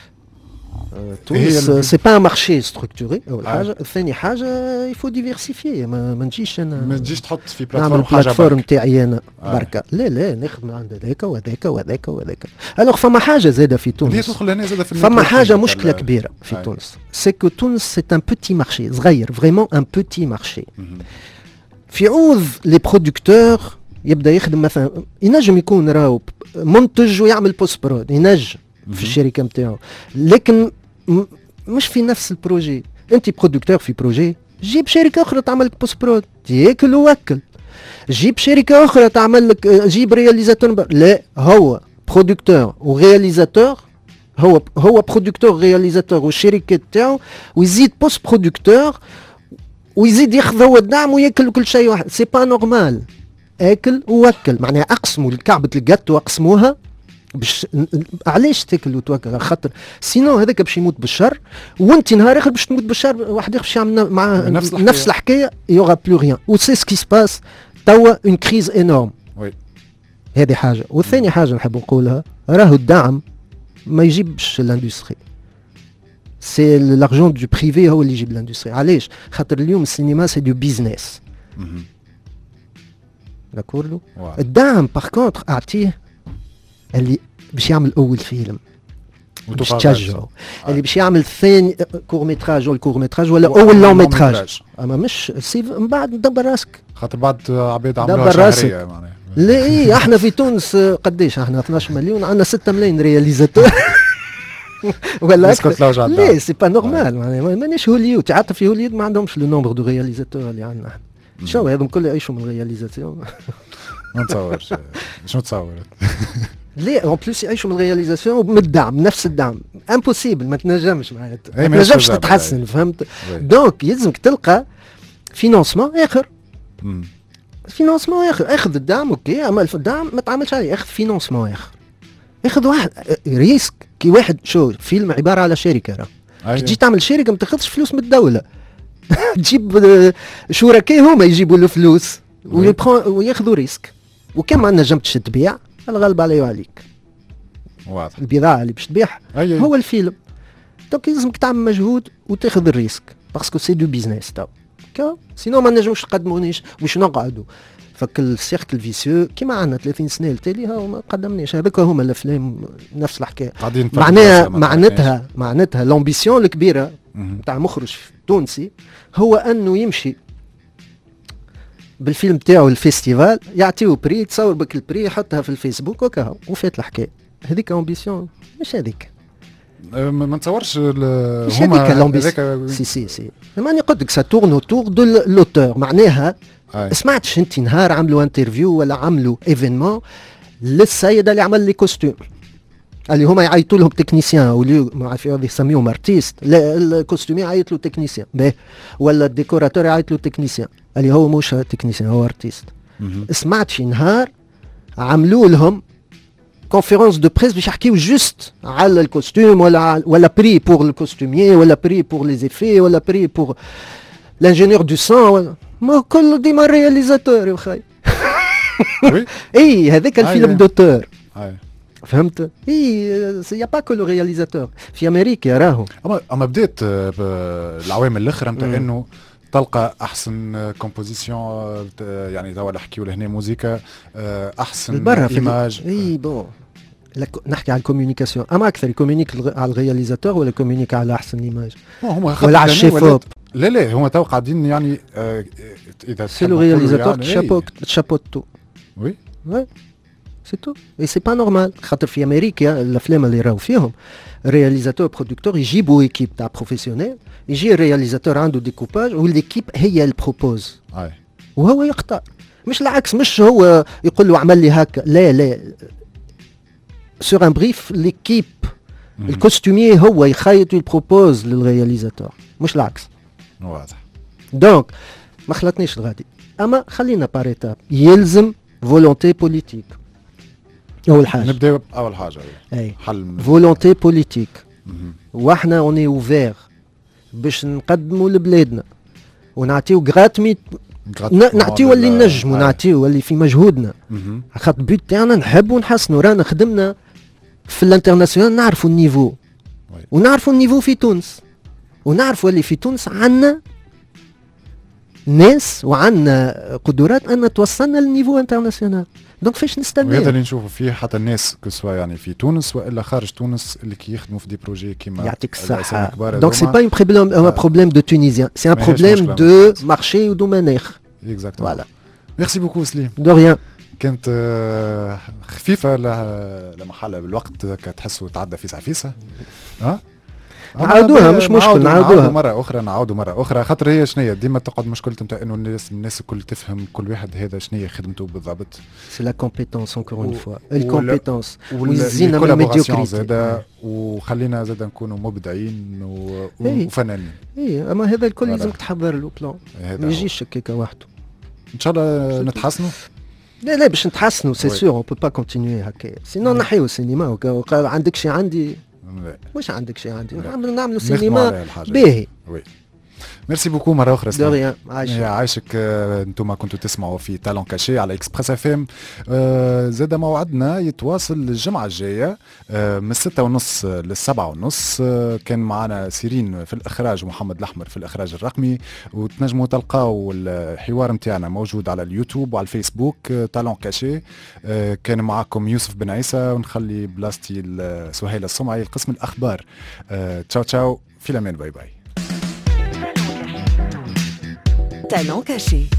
تونس سي با ان مارشي ستركتوري اول حاجه. ثاني حاجه يفو ديفيرسيفي، ما, ما نجيش انا ما تجيش تحط في بلاتفورم حاجه بلاتفورم تاعي انا بركه. لا لا نخدم عند هذاك وهذاك وهذاك وهذاك. الوغ فما حاجه زاده في تونس، فما حاجه مشكله كبيره في آه. تونس سي كو تونس سي ان بوتي مارشي صغير، فريمون ان بوتي مارشي. في عوض لي برودكتور يبدا يخدم مثلا، ينجم يكون راهو منتج ويعمل بوست برود، ينجم في الشركه نتاعو، لكن مش في نفس البروجي. انت برودكتور في بروجي، جيب شركه اخرى تعمل لك بوست برود، ياكل ووكل. جيب شركه اخرى تعمل لك، جيب رياليزاتور، لا هو برودكتور ورياليزاتور، هو هو برودكتور رياليزاتور والشركه تاعو، ويزيد بوست برودكتور، ويزيد ياخذ هو الدعم وياكل كل شيء واحد. سي با نورمال، اكل ووكل، معناها اقسموا كعبه الجاتو واقسموها باش علاش تاكل وتوكل، خاطر سينو هذاك باش يموت بالشر، وانت نهار اخر باش تموت بالشر، واحد باش يعمل معاه نفس, نفس الحكايه، يوغا بلو ريان. و سي سكي سباس توا اون كريز انورم. وي هذه حاجه. والثاني حاجه نحب نقولها، راهو الدعم ما يجيبش الاندستري، سي لارجون دو بريفي هو اللي يجيب الاندستري. علاش؟ خاطر اليوم السينما سي دو بيزنس، داكورلو. الدعم باغ كونتر اعطيه اللي باش يعمل اول فيلم، باش تشجعوا اللي باش يعمل ثاني كور ميتراج ولا كور ميتراج ولا اول لون ميتراج، اما مش سي من بعد دبر راسك، خاطر بعض عباد عملوها شهريه معناها. لا ايه احنا في تونس قديش احنا اثناش مليون، عندنا ستة ملايين رياليزاتور ولا اكثر. لا سي با نورمال معناها مانيش هوليود، حتى في هوليود ما عندهمش لو نومبر دو رياليزاتور اللي عندنا احنا. شنو هذم كل يعيشوا من الرياليزاسيون؟ ما نتصورش. شنو تصور؟ ليه اون بلوس يعيشوا من الرياليزاسيون من الدعم، نفس الدعم امبوسيبل، ما تنجمش معناتها ما تنجمش تتحسن، فهمت؟ دونك يلزمك تلقى فينانسمون اخر، فينانسمون اخر، اخذ الدعم اوكي، اما الدعم ما تعاملش عليه، اخذ فينانسمون اخر، اخذ واحد ريسك. كي واحد شو فيلم عباره على شركه، راه تجي تعمل شركه ما تاخذش فلوس من الدوله تجيب شركاء هما يجيبوا له فلوس وياخذوا ريسك، وكما ما نجمتش تبيع الغالب عليه وعليك. واضح. البضاعه اللي باش تبيعها هو الفيلم، دونك لازمك تعمل مجهود وتاخذ الريسك باسكو سي دو بيزنس تو كا، سينو ما نجموش نقدمونيش باش نقعدوا فك السيركل فيسيو كيما عندنا ثلاثين سنه التالي وما قدمناش. هذوك هما الافلام نفس الحكايه، معناها معناتها معناتها لامبيسيون الكبيره نتاع مخرج تونسي هو انه يمشي بالفيلم تاعو الفيستيفال، يعطيو بري، تصور بك البري يحطها في الفيسبوك وكا وفات الحكايه. هذيك امبيسيون مش هذيك، ما نتصورش مش هذيك الامبيسيون. سي سي سي ماني قلت لك سا تورن اوتور دو لوتور، معناها أي. سمعتش انت نهار عملوا انترفيو ولا عملوا ايفينمون للسيده اللي عمل لي كوستيم اللي هما يعيطوا لهم تكنيسيان واللي ما عارف يسميهم ارتيست، الكوستيمي يعيط له تكنيسيان باهي، ولا الديكوراتور يعيط له تكنيسيان اللي هو مش تكنيسيان هو ارتيست. سمعت شي نهار عملوا لهم كونفيرونس دو بريس باش يحكيو جوست على الكوستيم ولا ولا بري بور الكوستوميي ولا بري بور لي زيفي ولا بري بور لانجينيور دو سون، ما كل ديما رياليزاتور يا خاي. اي هذاك الفيلم دوتور فهمت؟ اي يا با كو لو رياليزاتور في امريكا راهو. اما اما بدات العوامل الاخرى نتاع انه تلقى احسن كومبوزيسيون، يعني توا نحكيو لهنا موزيكا احسن ايماج. اي بون نحكي على الكوميونيكاسيون، اما اكثر يكومينيك على الرياليزاتور ولا يكومينيك على احسن ايماج ولا على الشيفوب؟ لا لا هما تو قاعدين يعني اذا سي لو رياليزاتور شابو شابو تو. وي وي سي تو اي سي با نورمال، خاطر في امريكا الافلام اللي راهو فيهم رياليزاتور برودكتور يجيبوا ايكيب تاع بروفيسيونيل، يجي الرياليزاتور عنده ديكوباج والليكيب هي البروبوز وهو يختار، مش العكس، مش هو يقول له اعمل لي هكا، لا لا سور ان بريف ليكيب الكوستوميي هو يخيط ويبروبوز للرياليزاتور مش العكس. واضح. دونك ما خلطنيش الغادي، اما خلينا باريتاب، يلزم فولونتي بوليتيك اول حاجه. نبداو اول حاجه اي حل فولونتي بوليتيك، واحنا اوني اوفير باش نقدموا لبلادنا ونعطيو غراتمي، نعطيو اللي نجمو، نعطيو اللي في مجهودنا، خاطر البيت تاعنا نحبوا نحسنوا. رانا خدمنا في الانترناسيونال نعرفوا النيفو ونعرفوا النيفو في تونس، ونعرفوا اللي في تونس عنا ناس وعنا قدرات ان توصلنا للنيفو انترناسيونال. دونك فاش نستنى هذا اللي نشوفوا فيه حتى الناس كسوا يعني في تونس والا خارج تونس اللي كي يخدموا في دي بروجي كيما يعطيك الصحه. دونك سي با ان بروبليم ان بروبليم دو تونيزيان، سي ان بروبليم دو مارشي ودو مناخ. اكزاكتومون. فوالا. ميرسي بوكو سليم. دو ريان. كانت خفيفه لمحلها بالوقت كتحسوا تعدى في سعفيسه. ها نعاودوها مش مشكل، نعاودوها مره اخرى، نعاودوا مره اخرى، خاطر هي شنية ديما تقعد مشكلة نتاع انه الناس الناس الكل تفهم كل واحد هذا شنية خدمته بالضبط. سي لا كومبيتونس اونكور اون فوا، الكومبيتونس وزينا من الميديوكريتي زاده، وخلينا زاده نكونوا مبدعين وفنانين. اي اما هذا الكل لازم تحضر له بلان، ما يجيش هكاك وحده. ان شاء الله نتحسنوا. لا لا باش نتحسنوا سي سور، اون بو با كونتينيي هكا، سينو نحيو السينما. عندك شي عندي واش عندك شيء عندي نعملوا سينما باهي. ميرسي بوكو مره اخرى. دوريا عايشك. عايشك. انتم كنتوا تسمعوا في تالون كاشي على اكسبريس اف ام. زاد موعدنا يتواصل الجمعه الجايه من الستة ونص للسبعة ونص. كان معنا سيرين في الاخراج ومحمد الاحمر في الاخراج الرقمي، وتنجموا تلقاو الحوار متاعنا موجود على اليوتيوب وعلى الفيسبوك تالون كاشي. كان معكم يوسف بن عيسى، ونخلي بلاستي سهيل الصمعي القسم الاخبار. تشاو تشاو، في الامان، باي باي. Talent caché.